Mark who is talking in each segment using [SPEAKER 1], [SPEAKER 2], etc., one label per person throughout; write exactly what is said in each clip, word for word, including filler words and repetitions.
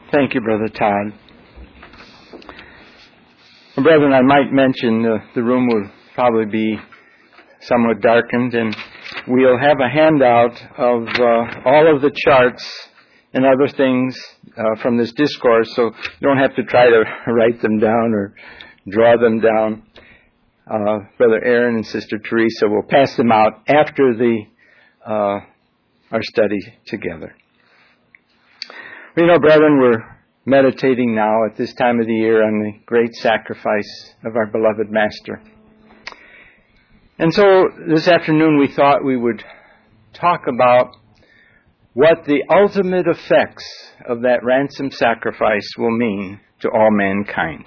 [SPEAKER 1] Thank you, Brother Todd. Brethren, I might mention uh, the room will probably be somewhat darkened, and we'll have a handout of uh, all of the charts and other things uh, from this discourse, so you don't have to try to write them down or draw them down. Uh, Brother Aaron and Sister Teresa will pass them out after the uh, our study together. You know, brethren, we're meditating now at this time of the year on the great sacrifice of our beloved Master. And so this afternoon we thought we would talk about what the ultimate effects of that ransom sacrifice will mean to all mankind.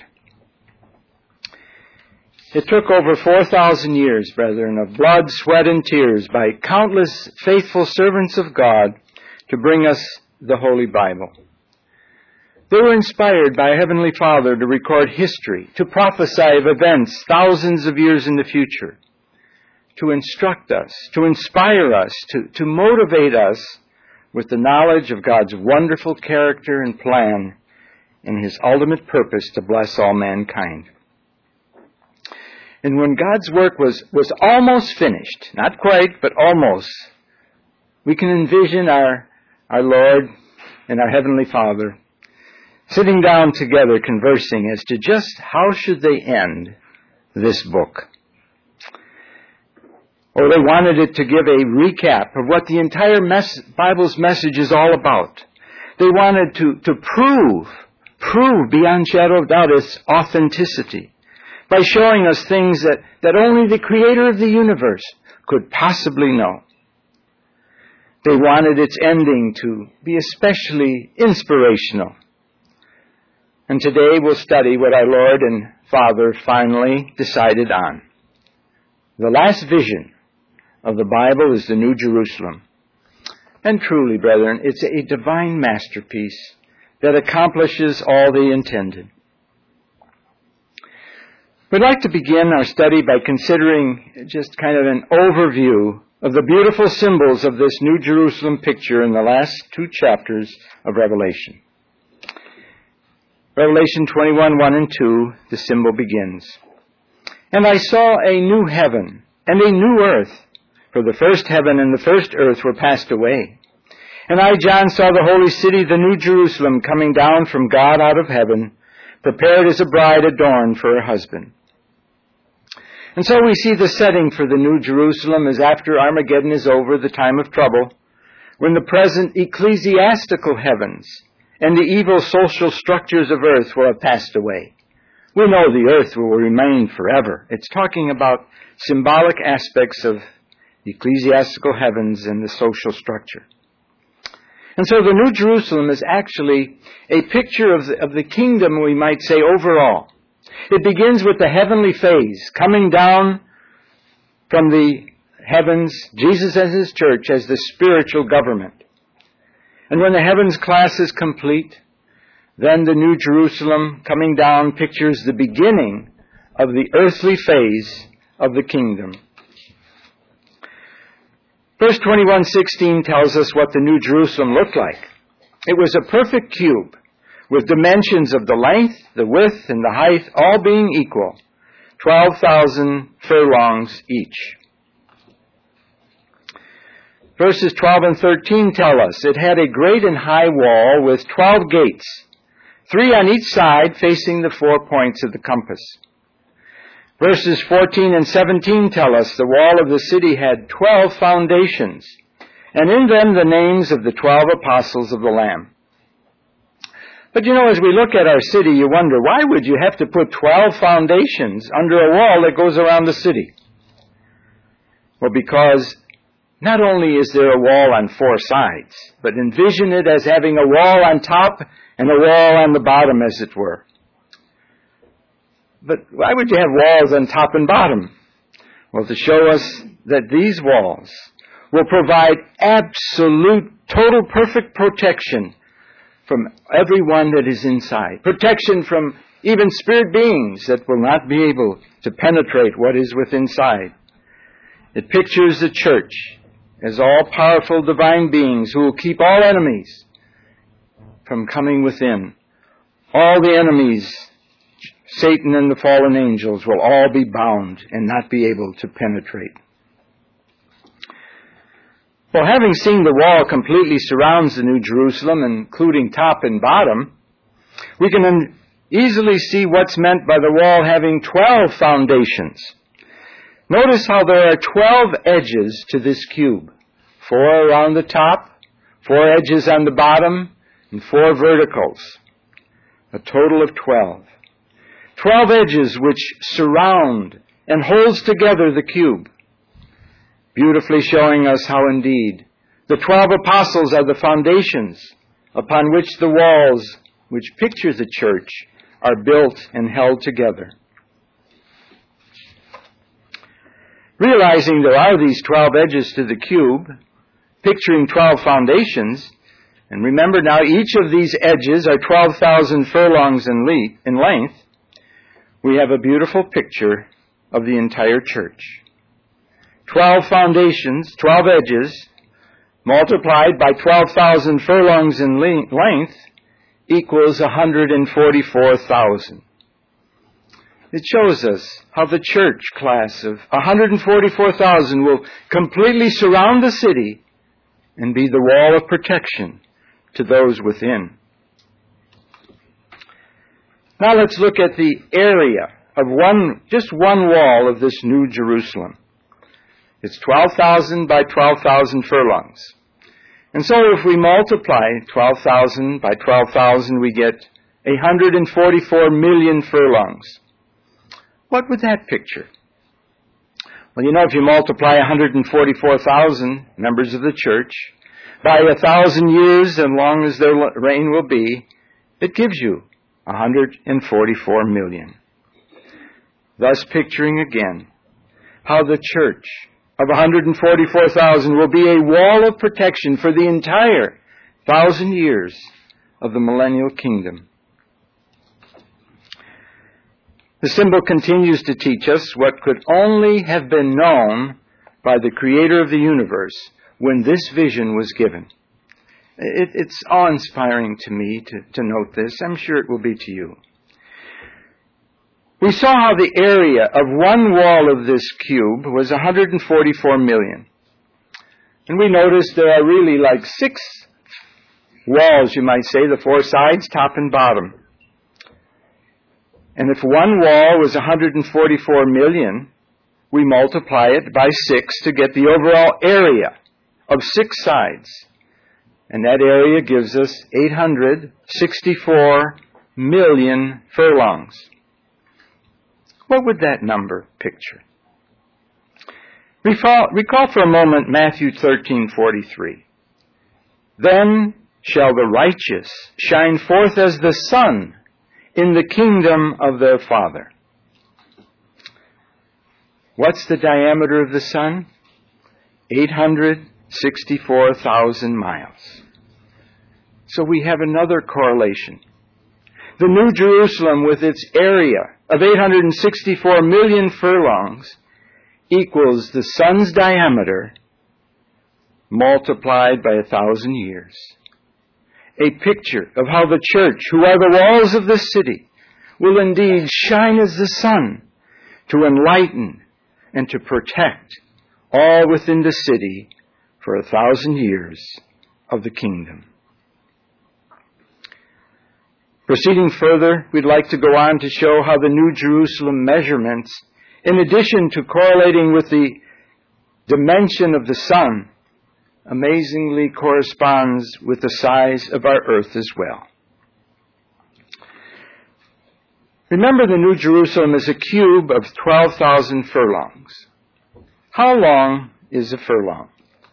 [SPEAKER 1] It took over four thousand years, brethren, of blood, sweat, and tears by countless faithful servants of God to bring us the Holy Bible. They were inspired by Heavenly Father to record history, to prophesy of events thousands of years in the future, to instruct us, to inspire us, to, to motivate us with the knowledge of God's wonderful character and plan and His ultimate purpose to bless all mankind. And when God's work was, was almost finished, not quite, but almost, we can envision our, our Lord and our Heavenly Father sitting down together conversing as to just how should they end this book. Or they wanted it to give a recap of what the entire mes- Bible's message is all about. They wanted to, to prove, prove beyond shadow of doubt its authenticity by showing us things that, that only the Creator of the universe could possibly know. They wanted its ending to be especially inspirational. And today we'll study what our Lord and Father finally decided on. The last vision of the Bible is the New Jerusalem. And truly, brethren, it's a divine masterpiece that accomplishes all they intended. We'd like to begin our study by considering just kind of an overview of the beautiful symbols of this New Jerusalem picture in the last two chapters of Revelation. Revelation twenty-one, one and two, the symbol begins. And I saw a new heaven and a new earth, for the first heaven and the first earth were passed away. And I, John, saw the holy city, the New Jerusalem, coming down from God out of heaven, prepared as a bride adorned for her husband. And so we see the setting for the New Jerusalem as after Armageddon is over, the time of trouble, when the present ecclesiastical heavens and the evil social structures of earth will have passed away. We know the earth will remain forever. It's talking about symbolic aspects of the ecclesiastical heavens and the social structure. And so the New Jerusalem is actually a picture of the, of the kingdom, we might say, overall. It begins with the heavenly phase, coming down from the heavens, Jesus and His church as the spiritual government. And when the heavens class is complete, then the New Jerusalem coming down pictures the beginning of the earthly phase of the kingdom. Verse twenty-one sixteen tells us what the New Jerusalem looked like. It was a perfect cube with dimensions of the length, the width, and the height all being equal, twelve thousand furlongs each. Verses twelve and thirteen tell us it had a great and high wall with twelve gates, three on each side facing the four points of the compass. Verses fourteen and seventeen tell us the wall of the city had twelve foundations, and in them the names of the twelve apostles of the Lamb. But you know, as we look at our city, you wonder, why would you have to put twelve foundations under a wall that goes around the city? Well, because not only is there a wall on four sides, but envision it as having a wall on top and a wall on the bottom, as it were. But why would you have walls on top and bottom? Well, to show us that these walls will provide absolute, total, perfect protection from everyone that is inside. Protection from even spirit beings that will not be able to penetrate what is within inside. It pictures the church as all-powerful divine beings who will keep all enemies from coming within. All the enemies, Satan and the fallen angels, will all be bound and not be able to penetrate. Well, having seen the wall completely surrounds the New Jerusalem, including top and bottom, we can easily see what's meant by the wall having twelve foundations. Notice how there are twelve edges to this cube. Four around the top, four edges on the bottom, and four verticals. A total of twelve. Twelve edges which surround and holds together the cube, beautifully showing us how indeed the twelve apostles are the foundations upon which the walls, which picture the church, are built and held together. Realizing there are these twelve edges to the cube, picturing twelve foundations, and remember now each of these edges are twelve thousand furlongs in length, we have a beautiful picture of the entire church. Twelve foundations, twelve edges, multiplied by twelve thousand furlongs in length equals one hundred forty-four thousand. It shows us how the church class of one hundred forty-four thousand will completely surround the city and be the wall of protection to those within. Now let's look at the area of one, just one wall of this New Jerusalem. It's twelve thousand by twelve thousand furlongs. And so if we multiply twelve thousand by twelve thousand, we get one hundred forty-four million furlongs. What would that picture? Well, you know, if you multiply one hundred forty-four thousand members of the church by a thousand years, as long as their reign will be, it gives you one hundred forty-four million. Thus picturing again how the church of one hundred forty-four thousand will be a wall of protection for the entire thousand years of the millennial kingdom. The symbol continues to teach us what could only have been known by the Creator of the universe when this vision was given. It, it's awe-inspiring to me to, to note this. I'm sure it will be to you. We saw how the area of one wall of this cube was one hundred forty-four million. And we noticed there are really like six walls, you might say, the four sides, top and bottom. And if one wall was one hundred forty-four million, we multiply it by six to get the overall area of six sides. And that area gives us eight hundred sixty-four million furlongs. What would that number picture? Recall, recall for a moment Matthew thirteen forty-three. Then shall the righteous shine forth as the sun in the kingdom of their Father. What's the diameter of the sun? eight hundred sixty-four thousand miles. So we have another correlation. The New Jerusalem, with its area of eight hundred sixty-four million furlongs, equals the sun's diameter multiplied by a thousand years. A picture of how the church, who are the walls of the city, will indeed shine as the sun to enlighten and to protect all within the city for a thousand years of the kingdom. Proceeding further, we'd like to go on to show how the New Jerusalem measurements, in addition to correlating with the dimension of the sun, amazingly corresponds with the size of our earth as well. Remember, the New Jerusalem is a cube of twelve thousand furlongs. How long is a furlong?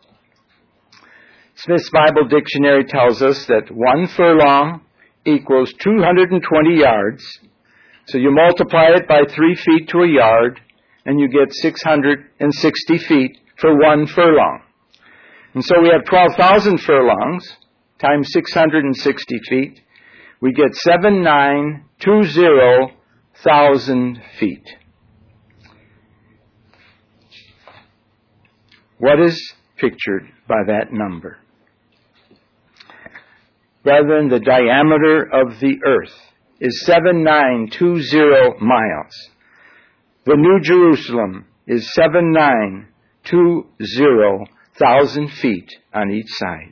[SPEAKER 1] Smith's Bible Dictionary tells us that one furlong equals two hundred twenty yards. So you multiply it by three feet to a yard, and you get six hundred sixty feet for one furlong. And so we have twelve thousand furlongs times six hundred sixty feet. We get seven thousand nine hundred twenty feet. What is pictured by that number? Brethren, the diameter of the earth is seven thousand nine hundred twenty miles. The New Jerusalem is seven thousand nine hundred twenty feet on each side.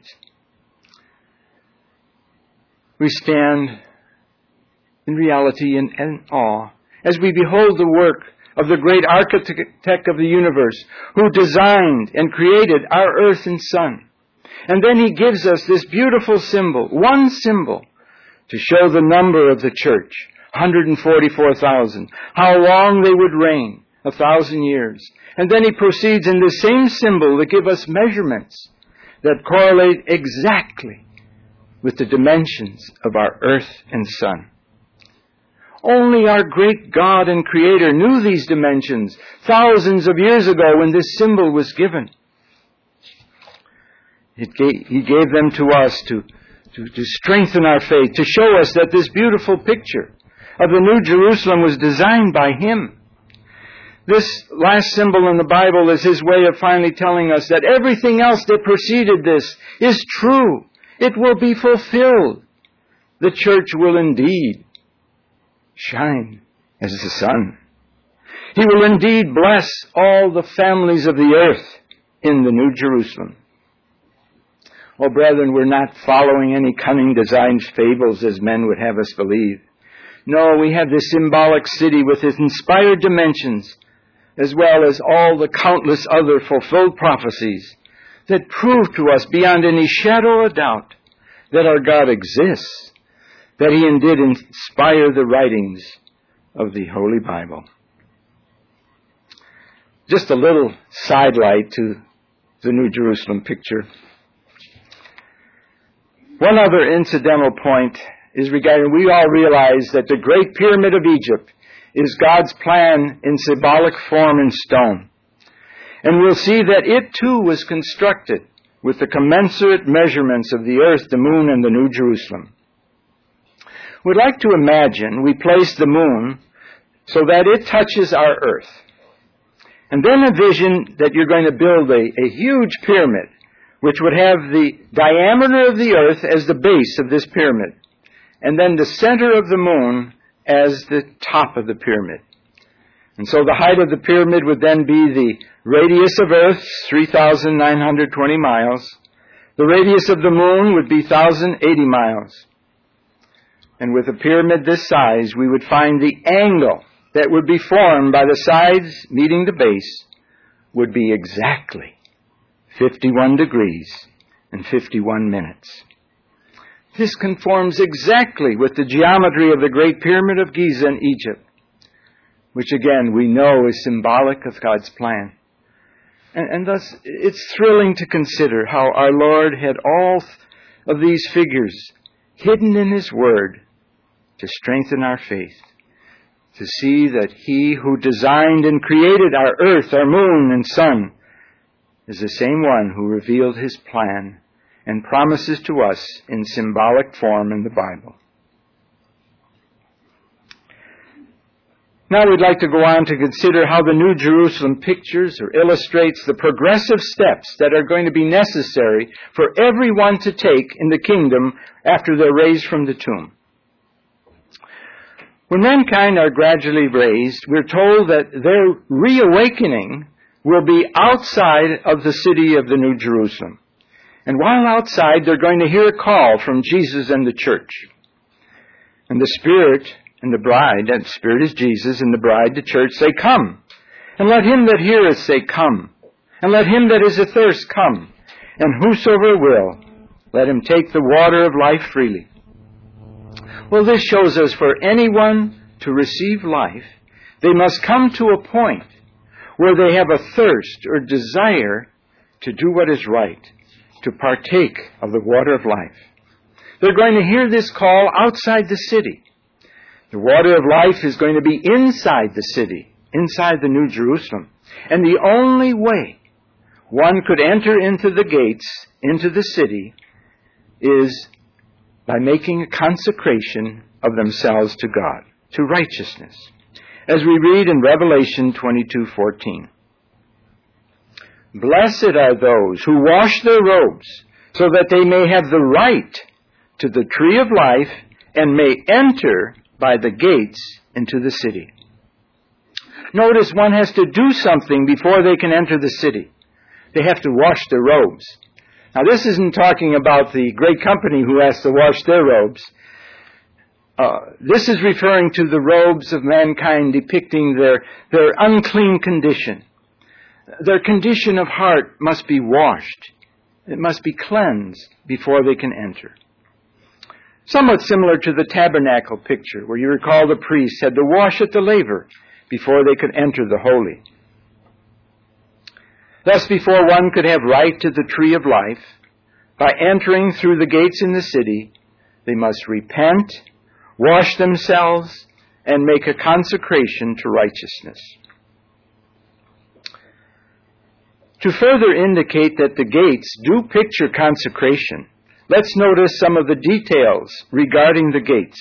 [SPEAKER 1] We stand in reality and in awe as we behold the work of the great architect of the universe who designed and created our earth and sun. And then he gives us this beautiful symbol, one symbol, to show the number of the church, one hundred forty-four thousand, how long they would reign, a thousand years. And then he proceeds in the same symbol to give us measurements that correlate exactly with the dimensions of our earth and sun. Only our great God and Creator knew these dimensions thousands of years ago when this symbol was given. It gave, he gave them to us to, to, to strengthen our faith, to show us that this beautiful picture of the New Jerusalem was designed by Him. This last symbol in the Bible is His way of finally telling us that everything else that preceded this is true. It will be fulfilled. The church will indeed shine as the sun. He will indeed bless all the families of the earth in the New Jerusalem. Oh, brethren, we're not following any cunning designed fables as men would have us believe. No, we have this symbolic city with its inspired dimensions, as well as all the countless other fulfilled prophecies that prove to us beyond any shadow of doubt that our God exists, that He indeed inspired the writings of the Holy Bible. Just a little sidelight to the New Jerusalem picture. One other incidental point is regarding, we all realize that the Great Pyramid of Egypt is God's plan in symbolic form in stone. And we'll see that it too was constructed with the commensurate measurements of the earth, the moon, and the New Jerusalem. We'd like to imagine we place the moon so that it touches our earth. And then envision that you're going to build a, a huge pyramid which would have the diameter of the earth as the base of this pyramid, and then the center of the moon as the top of the pyramid. And so the height of the pyramid would then be the radius of earth, three thousand nine hundred twenty miles. The radius of the moon would be one thousand eighty miles. And with a pyramid this size, we would find the angle that would be formed by the sides meeting the base would be exactly fifty-one degrees and fifty-one minutes. This conforms exactly with the geometry of the Great Pyramid of Giza in Egypt, which again we know is symbolic of God's plan. And, and thus it's thrilling to consider how our Lord had all of these figures hidden in His Word to strengthen our faith, to see that He who designed and created our earth, our moon and sun, is the same one who revealed His plan and promises to us in symbolic form in the Bible. Now we'd like to go on to consider how the New Jerusalem pictures or illustrates the progressive steps that are going to be necessary for everyone to take in the kingdom after they're raised from the tomb. When mankind are gradually raised, we're told that their reawakening will be outside of the city of the New Jerusalem. And while outside, they're going to hear a call from Jesus and the church. And the Spirit and the bride, and the Spirit is Jesus, and the bride, the church, say, "Come. And let him that heareth say, Come. And let him that is athirst come. And whosoever will, let him take the water of life freely." Well, this shows us for anyone to receive life, they must come to a point where they have a thirst or desire to do what is right, to partake of the water of life. They're going to hear this call outside the city. The water of life is going to be inside the city, inside the New Jerusalem. And the only way one could enter into the gates, into the city, is by making a consecration of themselves to God, to righteousness. As we read in Revelation twenty-two fourteen. "Blessed are those who wash their robes, so that they may have the right to the tree of life and may enter by the gates into the city. Notice one has to do something before they can enter the city. They have to wash their robes. Now, this isn't talking about the great company who has to wash their robes. Uh, this is referring to the robes of mankind depicting their, their unclean condition. Their condition of heart must be washed. It must be cleansed before they can enter. Somewhat similar to the tabernacle picture, where you recall the priests had to wash at the laver before they could enter the holy. Thus, before one could have right to the tree of life, by entering through the gates in the city, they must repent, wash themselves, and make a consecration to righteousness. To further indicate that the gates do picture consecration, let's notice some of the details regarding the gates.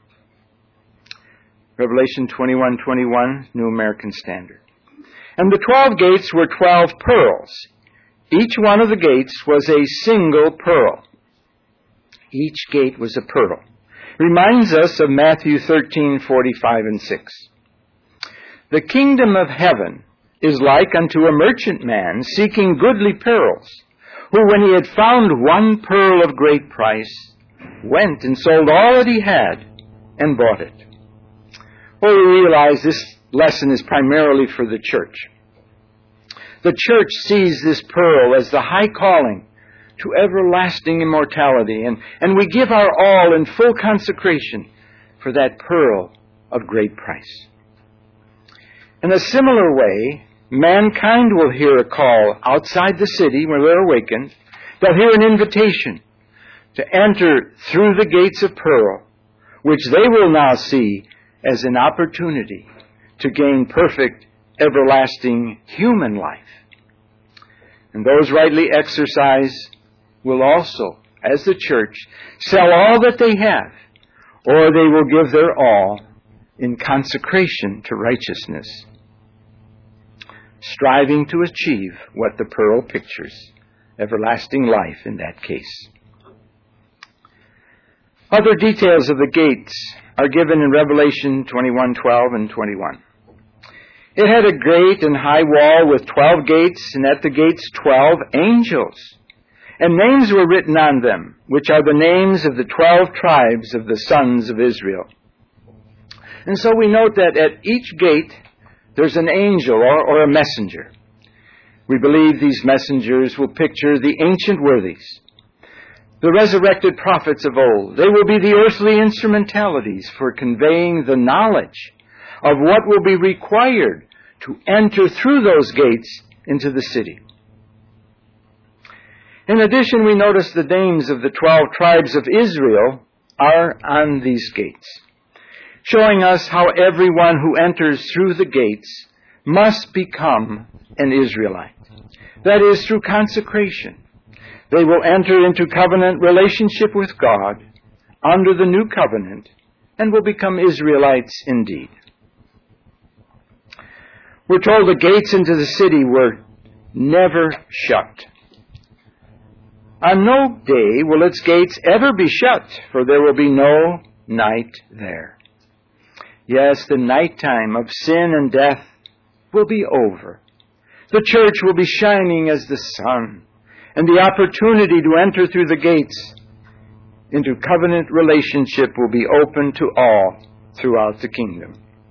[SPEAKER 1] Revelation twenty-one twenty-one, New American Standard. And the twelve gates were twelve pearls. Each one of the gates was a single pearl. Each gate was a pearl. Reminds us of Matthew thirteen forty-five and six. The kingdom of heaven is like unto a merchant man seeking goodly pearls, who, when he had found one pearl of great price, went and sold all that he had and bought it. Well, we realize this lesson is primarily for the church. The church sees this pearl as the high calling to everlasting immortality, and, and we give our all in full consecration for that pearl of great price. In a similar way, mankind will hear a call outside the city where they're awakened. They'll hear an invitation to enter through the gates of pearl, which they will now see as an opportunity to gain perfect, everlasting human life. And those rightly exercised will also, as the church, sell all that they have, or they will give their all in consecration to righteousness, striving to achieve what the pearl pictures, everlasting life in that case. Other details of the gates are given in Revelation twenty-one twelve and twenty-one. It had a great and high wall with twelve gates, and at the gates twelve angels. And names were written on them, which are the names of the twelve tribes of the sons of Israel. And so we note that at each gate there's an angel or, or a messenger. We believe these messengers will picture the ancient worthies, the resurrected prophets of old. They will be the earthly instrumentalities for conveying the knowledge of what will be required to enter through those gates into the city. In addition, we notice the names of the twelve tribes of Israel are on these gates, showing us how everyone who enters through the gates must become an Israelite. That is, through consecration. They will enter into covenant relationship with God under the new covenant and will become Israelites indeed. We're told the gates into the city were never shut. On no day will its gates ever be shut, for there will be no night there. Yes, the nighttime of sin and death will be over. The church will be shining as the sun, and the opportunity to enter through the gates into covenant relationship will be open to all throughout the kingdom.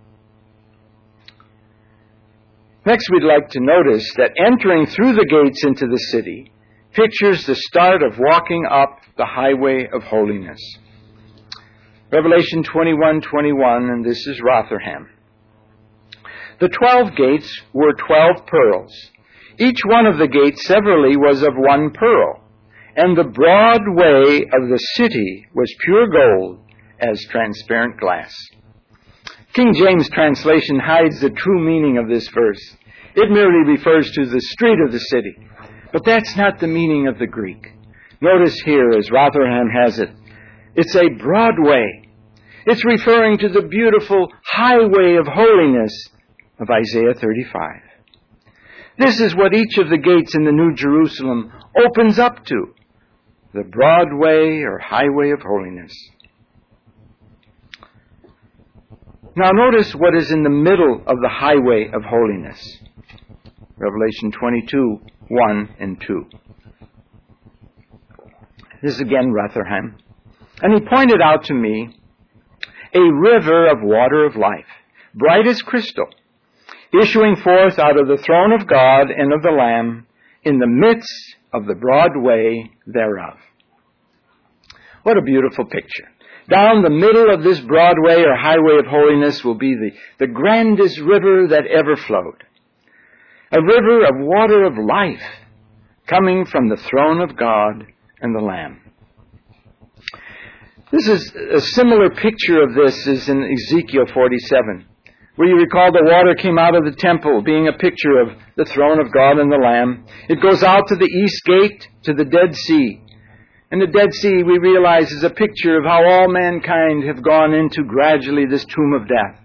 [SPEAKER 1] Next, we'd like to notice that entering through the gates into the city pictures the start of walking up the highway of holiness. Revelation twenty-one twenty-one, and this is Rotherham. The twelve gates were twelve pearls. Each one of the gates severally was of one pearl, and the broad way of the city was pure gold as transparent glass. King James translation hides the true meaning of this verse. It merely refers to the street of the city. But that's not the meaning of the Greek. Notice here, as Rotherham has it, it's a broad way. It's referring to the beautiful highway of holiness of Isaiah thirty-five. This is what each of the gates in the New Jerusalem opens up to. the broad way or highway of holiness. Now notice what is in the middle of the highway of holiness. Revelation twenty-two, one and two. This is again Rotherham. And he pointed out to me a river of water of life, bright as crystal, issuing forth out of the throne of God and of the Lamb in the midst of the broad way thereof. What a beautiful picture. Down the middle of this broad way or highway of holiness will be the, the grandest river that ever flowed. A river of water of life coming from the throne of God and the Lamb. This is a similar picture of this is in Ezekiel forty-seven, where you recall the water came out of the temple, being a picture of the throne of God and the Lamb. It goes out to the east gate, to the Dead Sea. And the Dead Sea, we realize, is a picture of how all mankind have gone into gradually this tomb of death.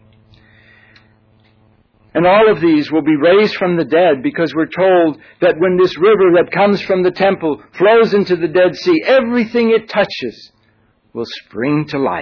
[SPEAKER 1] And all of these will be raised from the dead, because we're told that when this river that comes from the temple flows into the Dead Sea, everything it touches will spring to life.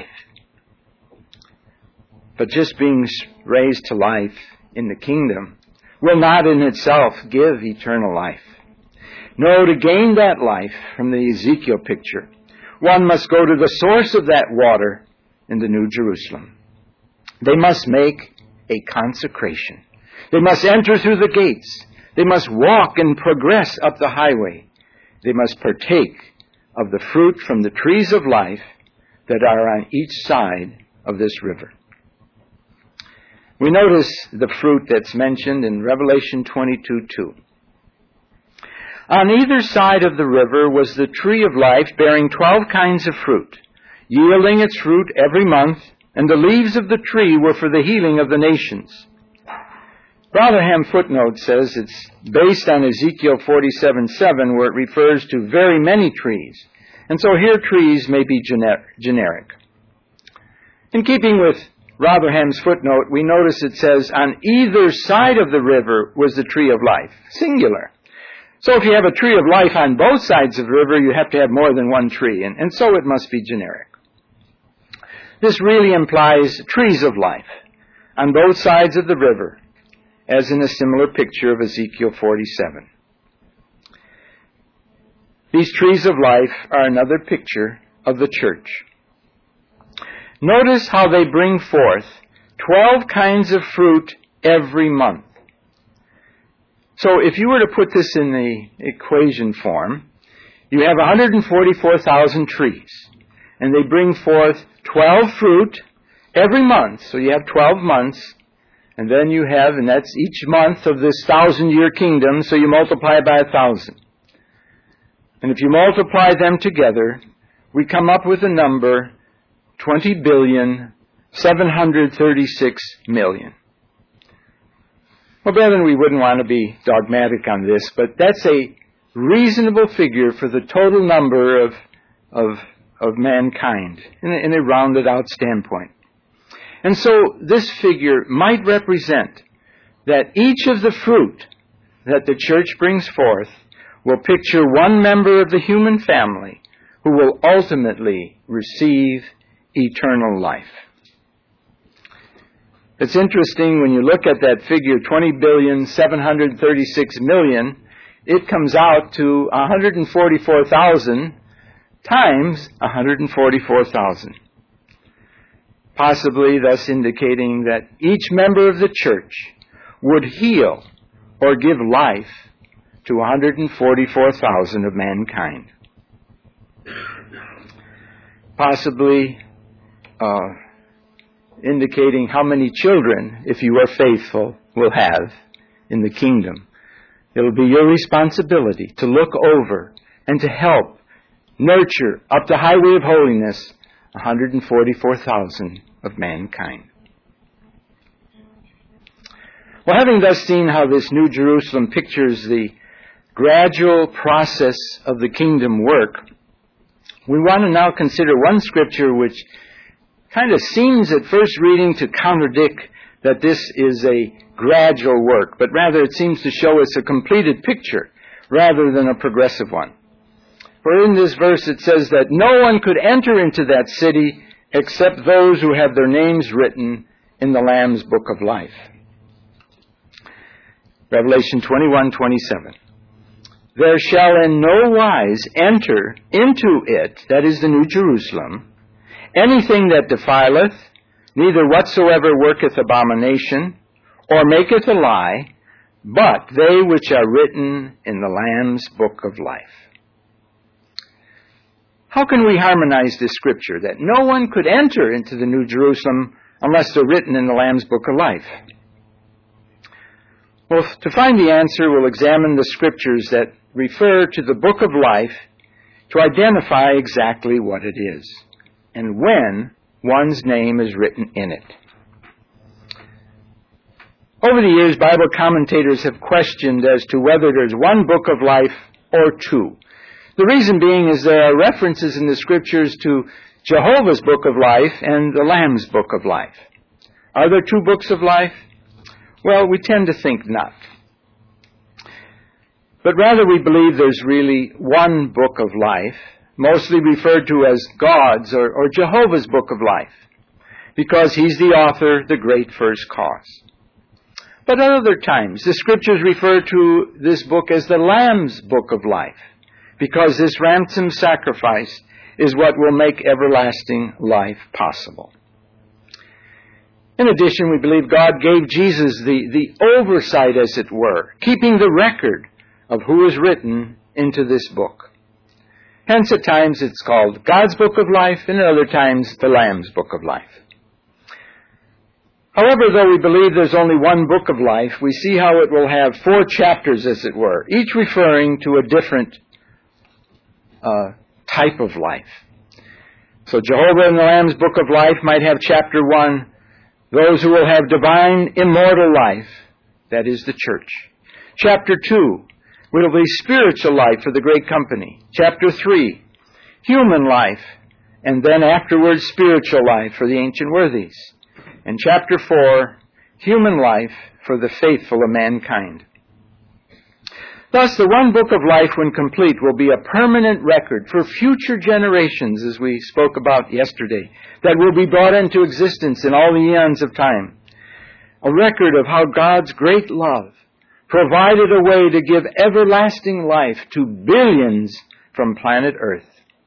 [SPEAKER 1] But just being raised to life in the kingdom will not in itself give eternal life. No, to gain that life from the Ezekiel picture, one must go to the source of that water in the New Jerusalem. They must make a consecration. They must enter through the gates. They must walk and progress up the highway. They must partake of the fruit from the trees of life that are on each side of this river. We notice the fruit that's mentioned in Revelation twenty-two two. On either side of the river was the tree of life, bearing twelve kinds of fruit, yielding its fruit every month, and the leaves of the tree were for the healing of the nations. Rotherham footnote says it's based on Ezekiel forty-seven seven, where it refers to very many trees. And so here trees may be gener- generic. In keeping with Rotherham's footnote, we notice it says, on either side of the river was the tree of life, singular. So if you have a tree of life on both sides of the river, you have to have more than one tree, and, and so it must be generic. This really implies trees of life on both sides of the river, as in a similar picture of Ezekiel forty-seven. These trees of life are another picture of the church. Notice how they bring forth twelve kinds of fruit every month. So if you were to put this in the equation form, you have one hundred forty-four thousand trees, and they bring forth twelve fruit every month. So you have twelve months, and then you have, and that's each month of this thousand-year kingdom, so you multiply by a thousand. And if you multiply them together, we come up with a number, twenty billion, seven hundred thirty-six million. Well, brethren, we wouldn't want to be dogmatic on this, but that's a reasonable figure for the total number of, of, of mankind in a, in a rounded out standpoint. And so this figure might represent that each of the fruit that the church brings forth will picture one member of the human family who will ultimately receive eternal life. It's interesting when you look at that figure, twenty billion, seven hundred thirty-six million, it comes out to one hundred forty-four thousand times one hundred forty-four thousand. Possibly thus indicating that each member of the church would heal or give life to one hundred forty-four thousand of mankind. Possibly uh, indicating how many children, if you are faithful, will have in the kingdom. It will be your responsibility to look over and to help nurture up the highway of holiness one hundred forty-four thousand of mankind. Well, having thus seen how this New Jerusalem pictures the gradual process of the kingdom work, we want to now consider one scripture which kind of seems at first reading to contradict that this is a gradual work, but rather it seems to show us a completed picture rather than a progressive one. For in this verse it says that no one could enter into that city except those who have their names written in the Lamb's book of life. Revelation twenty-one twenty-seven. There shall in no wise enter into it, that is the New Jerusalem, anything that defileth, neither whatsoever worketh abomination, or maketh a lie, but they which are written in the Lamb's book of life. How can we harmonize this scripture that no one could enter into the New Jerusalem unless they're written in the Lamb's book of life? Well, to find the answer, we'll examine the scriptures that refer to the book of life to identify exactly what it is and when one's name is written in it. Over the years, Bible commentators have questioned as to whether there's one book of life or two. The reason being is there are references in the scriptures to Jehovah's book of life and the Lamb's book of life. Are there two books of life? Well, we tend to think not. But rather we believe there's really one book of life, mostly referred to as God's or, or Jehovah's book of life, because he's the author, the great first cause. But at other times, the scriptures refer to this book as the Lamb's book of life, because this ransom sacrifice is what will make everlasting life possible. In addition, we believe God gave Jesus the, the oversight, as it were, keeping the record of who is written into this book. Hence, at times it's called God's book of life, and at other times the Lamb's book of life. However, though we believe there's only one book of life, we see how it will have four chapters, as it were, each referring to a different uh, type of life. So Jehovah in the Lamb's book of life might have chapter one, those who will have divine immortal life, that is the church. Chapter two will be spiritual life for the great company. Chapter three, human life, and then afterwards spiritual life for the ancient worthies. And chapter four, human life for the faithful of mankind. Thus, the one book of life, when complete, will be a permanent record for future generations, as we spoke about yesterday, that will be brought into existence in all the eons of time. A record of how God's great love provided a way to give everlasting life to billions from planet Earth.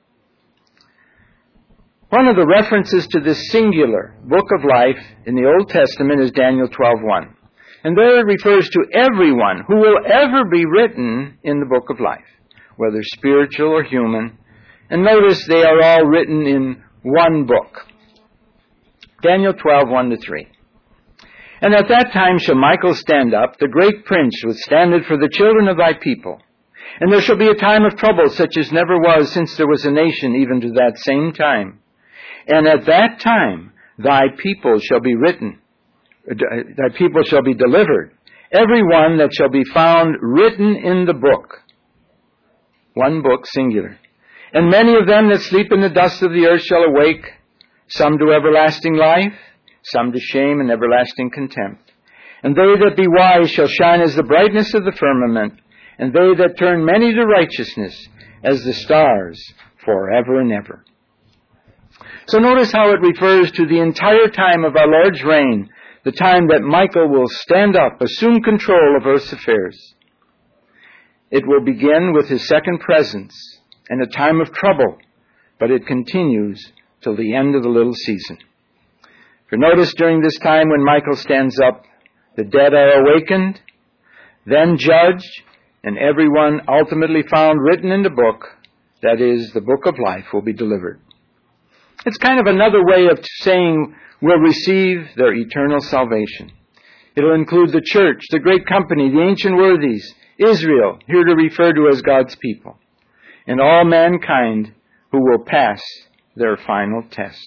[SPEAKER 1] One of the references to this singular book of life in the Old Testament is Daniel twelve one. And there it refers to everyone who will ever be written in the book of life, whether spiritual or human. And notice they are all written in one book. Daniel twelve one to three. And at that time shall Michael stand up, the great prince which standeth for the children of thy people. And there shall be a time of trouble such as never was since there was a nation, even to that same time. And at that time thy people shall be written, thy people shall be delivered, every one that shall be found written in the book. One book, singular. And many of them that sleep in the dust of the earth shall awake, some to everlasting life, some to shame and everlasting contempt. And they that be wise shall shine as the brightness of the firmament, and they that turn many to righteousness as the stars forever and ever. So notice how it refers to the entire time of our Lord's reign, the time that Michael will stand up, assume control of earth's affairs. It will begin with his second presence and a time of trouble, but it continues till the end of the little season. For notice during this time when Michael stands up, the dead are awakened, then judged, and everyone ultimately found written in the book, that is, the book of life, will be delivered. It's kind of another way of saying will receive their eternal salvation. It'll include the church, the great company, the ancient worthies, Israel, here to refer to as God's people, and all mankind who will pass their final test.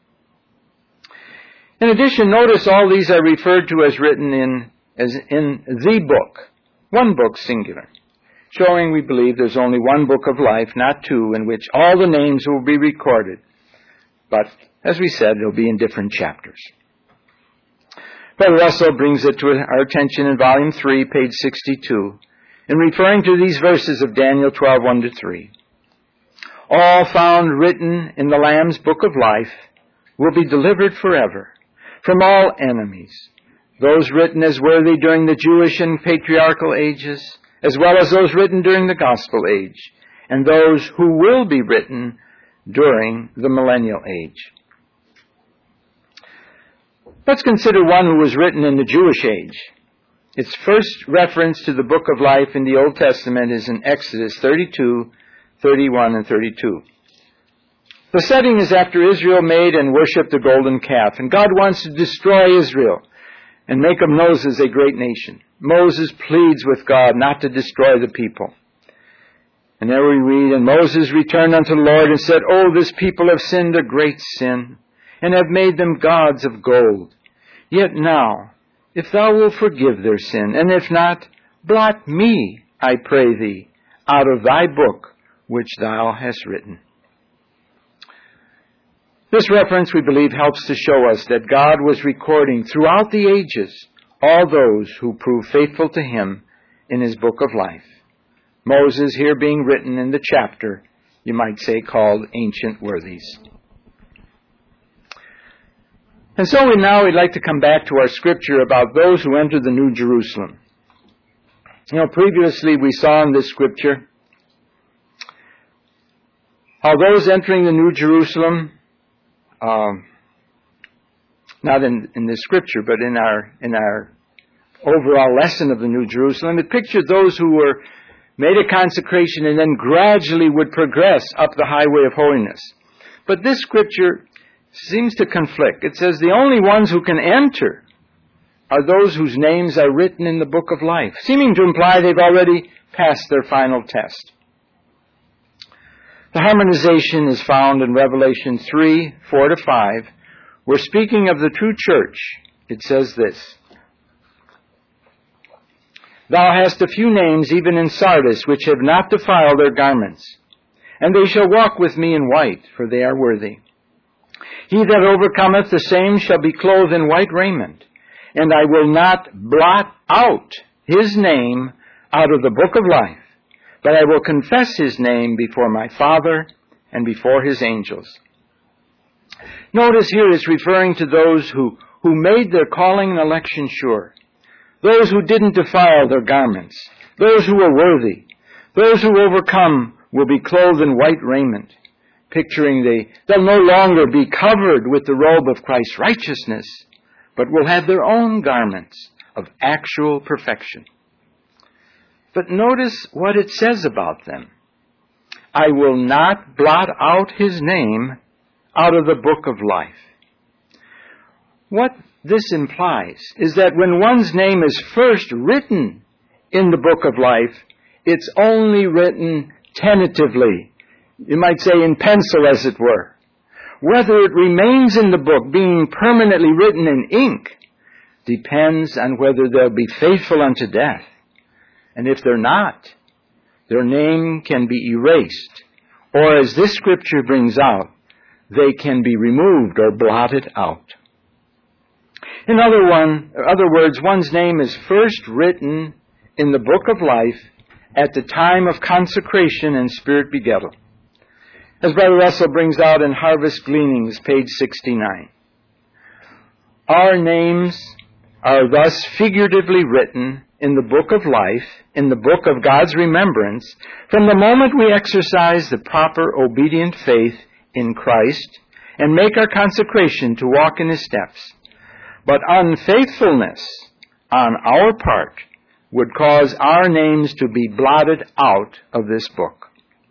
[SPEAKER 1] In addition, notice all these are referred to as written in, as in the book, one book singular, showing we believe there's only one book of life, not two, in which all the names will be recorded. But, as we said, they'll be in different chapters. Brother Russell brings it to our attention in Volume three, page sixty-two, in referring to these verses of Daniel twelve one to three. all found written in the Lamb's book of life, will be delivered forever from all enemies, those written as worthy during the Jewish and patriarchal ages, as well as those written during the gospel age, and those who will be written during the millennial age. Let's consider one who was written in the Jewish age. Its first reference to the book of life in the Old Testament is in Exodus thirty-two, thirty-one, and thirty-two. The setting is after Israel made and worshipped the golden calf, and God wants to destroy Israel and make of Moses a great nation. Moses pleads with God not to destroy the people. And there we read, "And Moses returned unto the Lord and said, O, this people have sinned a great sin, and have made them gods of gold. Yet now, if thou wilt forgive their sin, and if not, blot me, I pray thee, out of thy book which thou hast written." This reference, we believe, helps to show us that God was recording throughout the ages all those who prove faithful to Him in His book of life. Moses here being written in the chapter, you might say, called Ancient Worthies. And so we now we'd like to come back to our scripture about those who enter the New Jerusalem. You know, previously we saw in this scripture how those entering the New Jerusalem, um, not in, in this scripture, but in our in our overall lesson of the New Jerusalem, it pictured those who were made a consecration and then gradually would progress up the highway of holiness. But this scripture seems to conflict. It says the only ones who can enter are those whose names are written in the book of life, seeming to imply they've already passed their final test. The harmonization is found in Revelation three, four to five, where speaking of the true church, it says this, "Thou hast a few names even in Sardis, which have not defiled their garments, and they shall walk with me in white, for they are worthy. He that overcometh, the same shall be clothed in white raiment, and I will not blot out his name out of the book of life, but I will confess his name before my Father and before his angels." Notice here it's referring to those who, who made their calling and election sure, those who didn't defile their garments, those who were worthy, those who overcome will be clothed in white raiment, picturing they, they'll no longer be covered with the robe of Christ's righteousness, but will have their own garments of actual perfection. But notice what it says about them. "I will not blot out his name out of the book of life." What this implies is that when one's name is first written in the book of life, it's only written tentatively. You might say in pencil, as it were. Whether it remains in the book, being permanently written in ink, depends on whether they'll be faithful unto death. And if they're not, their name can be erased, or as this scripture brings out, they can be removed or blotted out. In other, one, other words, one's name is first written in the book of life at the time of consecration and spirit begettal. As Brother Russell brings out in Harvest Gleanings, page sixty-nine. Our names are thus figuratively written in the book of life, in the book of God's remembrance, from the moment we exercise the proper obedient faith in Christ and make our consecration to walk in His steps. But unfaithfulness on our part would cause our names to be blotted out of this book.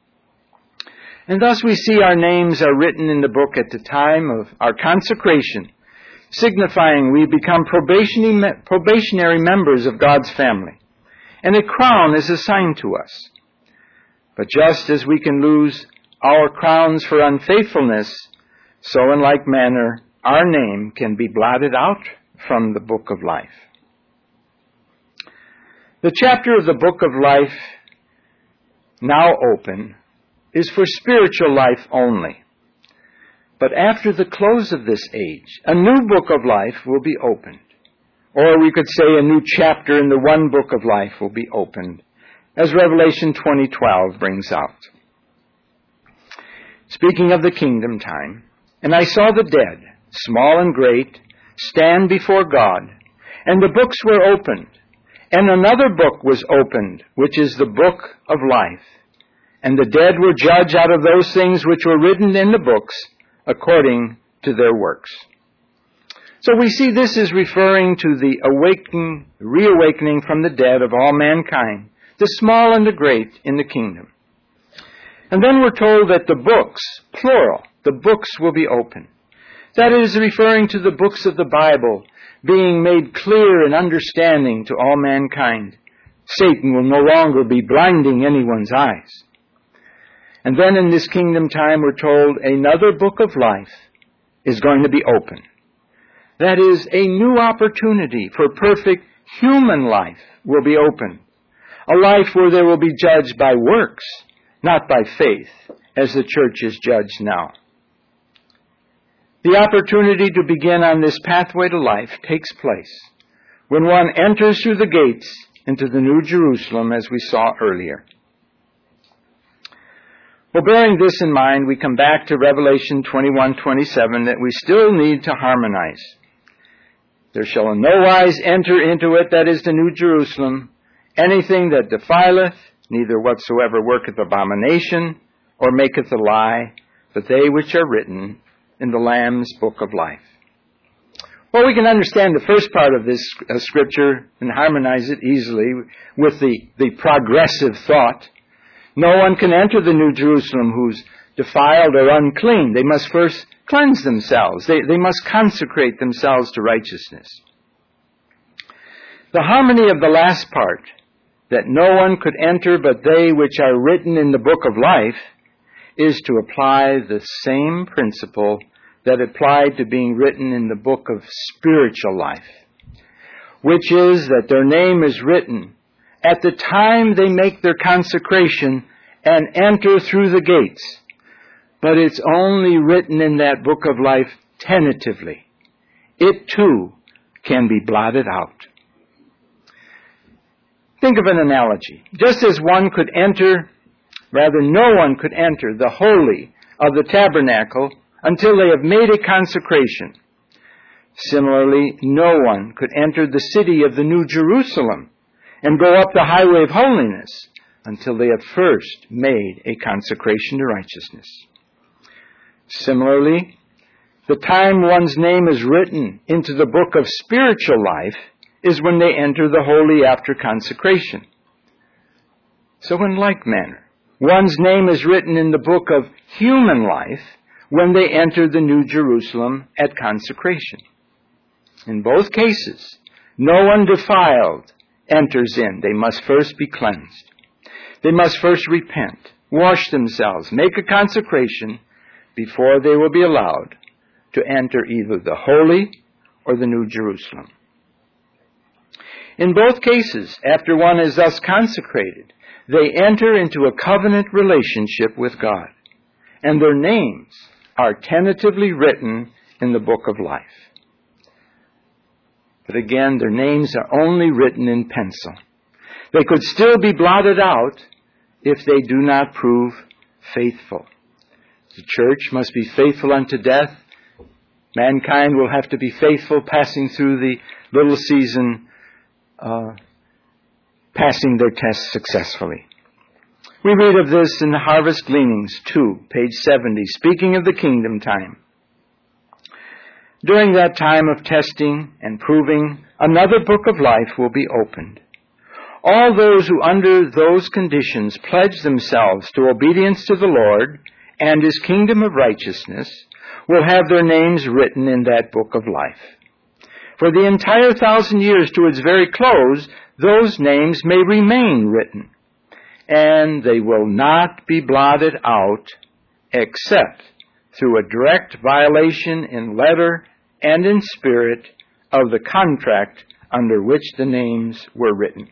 [SPEAKER 1] And thus we see our names are written in the book at the time of our consecration, signifying we become probationary members of God's family, and a crown is assigned to us. But just as we can lose our crowns for unfaithfulness, so in like manner our name can be blotted out from the book of life. The chapter of the book of life now open is for spiritual life only. But after the close of this age, a new book of life will be opened. Or we could say a new chapter in the one book of life will be opened, as Revelation twenty twelve brings out. speaking of the kingdom time, "And I saw the dead, small and great, stand before God, and the books were opened. And another book was opened, which is the book of life. And the dead were judged out of those things which were written in the books, according to their works." So we see this is referring to the awakening, reawakening from the dead of all mankind, the small and the great in the kingdom. And then we're told that the books, plural, the books will be opened. That is referring to the books of the Bible being made clear and understanding to all mankind. Satan will no longer be blinding anyone's eyes. And then in this kingdom time, we're told another book of life is going to be opened. That is, a new opportunity for perfect human life will be opened. A life where they will be judged by works, not by faith, as the church is judged now. The opportunity to begin on this pathway to life takes place when one enters through the gates into the New Jerusalem, as we saw earlier. Well, bearing this in mind, we come back to Revelation twenty-one twenty-seven, that we still need to harmonize. "There shall in no wise enter into it," that is the New Jerusalem, "anything that defileth, neither whatsoever worketh abomination, or maketh a lie, but they which are written in the Lamb's book of life." Well, we can understand the first part of this uh, scripture and harmonize it easily with the, the progressive thought. No one can enter the New Jerusalem who's defiled or unclean. They must first cleanse themselves. They, they must consecrate themselves to righteousness. The harmony of the last part, that no one could enter but they which are written in the book of life, is to apply the same principle that applied to being written in the book of spiritual life, which is that their name is written at the time they make their consecration and enter through the gates. But it's only written in that book of life tentatively. It too can be blotted out. Think of an analogy. Just as one could enter, rather no one could enter the holy of the tabernacle until they have made a consecration. Similarly, no one could enter the city of the New Jerusalem and go up the highway of holiness until they have first made a consecration to righteousness. Similarly, the time one's name is written into the book of spiritual life is when they enter the holy after consecration. So in like manner, one's name is written in the book of human life when they enter the New Jerusalem at consecration. In both cases, no one defiled enters in. They must first be cleansed. They must first repent, wash themselves, make a consecration before they will be allowed to enter either the holy or the New Jerusalem. In both cases, after one is thus consecrated, they enter into a covenant relationship with God, and their names are tentatively written in the book of life. But again, their names are only written in pencil. They could still be blotted out if they do not prove faithful. The church must be faithful unto death. Mankind will have to be faithful passing through the little season, uh, passing their tests successfully. We read of this in the Harvest Gleanings two, page seventy, speaking of the kingdom time. During that time of testing and proving, another book of life will be opened. All those who under those conditions pledge themselves to obedience to the Lord and His kingdom of righteousness will have their names written in that book of life. For the entire thousand years to its very close, those names may remain written, and they will not be blotted out except through a direct violation in letter and in spirit of the contract under which the names were written.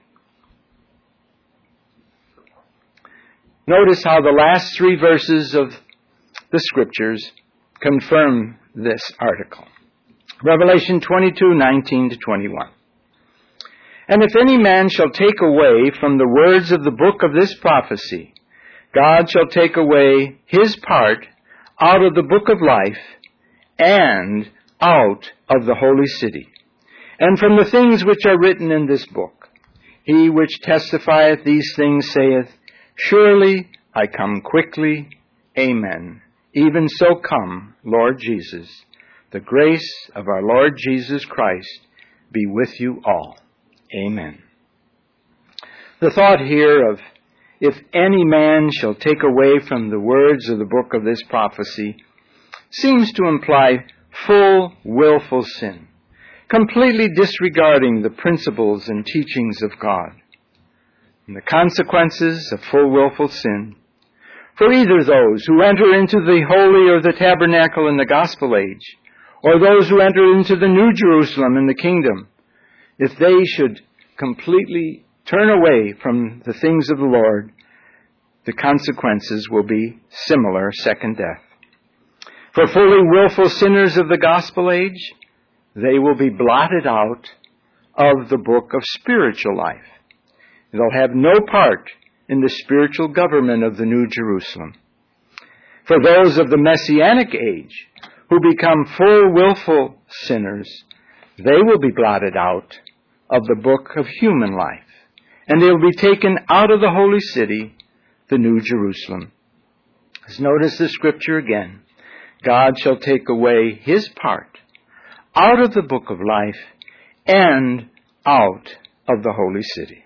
[SPEAKER 1] Notice how the last three verses of the Scriptures confirm this article. Revelation twenty-two, nineteen to twenty-one. And if any man shall take away from the words of the book of this prophecy, God shall take away his part out of the book of life and out of the holy city, and from the things which are written in this book. He which testifieth these things saith, Surely I come quickly. Amen. Even so come, Lord Jesus. The grace of our Lord Jesus Christ be with you all. Amen. The thought here of, if any man shall take away from the words of the book of this prophecy, seems to imply full willful sin, completely disregarding the principles and teachings of God, and the consequences of full willful sin. For either those who enter into the holy or the tabernacle in the gospel age, or those who enter into the New Jerusalem in the kingdom, if they should completely turn away from the things of the Lord, the consequences will be similar, second death. For fully willful sinners of the gospel age, they will be blotted out of the book of spiritual life. They'll have no part in the spiritual government of the New Jerusalem. For those of the Messianic age who become full willful sinners, they will be blotted out of the book of human life, and they will be taken out of the holy city, the New Jerusalem. Let's notice the scripture again. God shall take away his part out of the book of life and out of the holy city.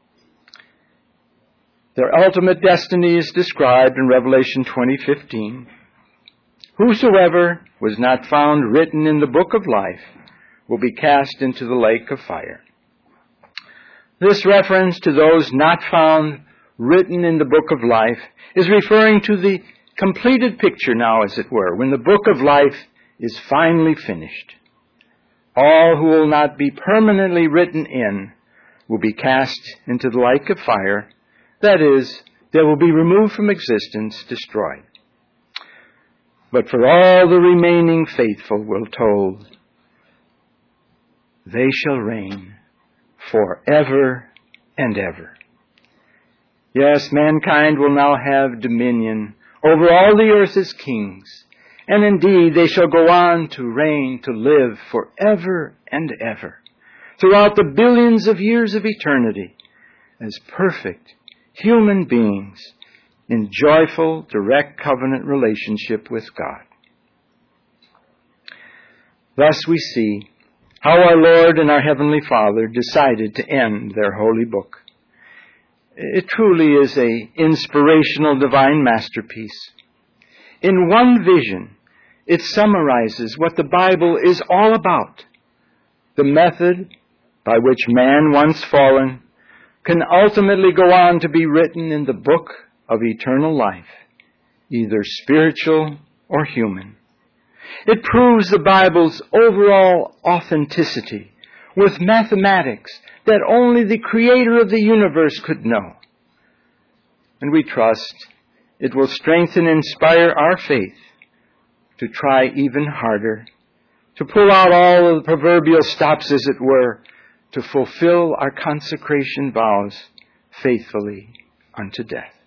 [SPEAKER 1] Their ultimate destiny is described in Revelation twenty fifteen. Whosoever was not found written in the book of life will be cast into the lake of fire. This reference to those not found written in the book of life is referring to the completed picture now, as it were, when the book of life is finally finished. All who will not be permanently written in will be cast into the lake of fire. That is, they will be removed from existence, destroyed. But for all the remaining faithful, we're told, they shall reign forever and ever. Yes, mankind will now have dominion over all the earth as kings, and indeed they shall go on to reign, to live forever and ever, throughout the billions of years of eternity, as perfect human beings in joyful, direct covenant relationship with God. Thus we see how our Lord and our Heavenly Father decided to end their holy book. It truly is an inspirational divine masterpiece. In one vision, it summarizes what the Bible is all about, the method by which man, once fallen, can ultimately go on to be written in the book of eternal life, either spiritual or human. It proves the Bible's overall authenticity with mathematics that only the Creator of the universe could know. And we trust it will strengthen and inspire our faith to try even harder, to pull out all of the proverbial stops, as it were, to fulfill our consecration vows faithfully unto death.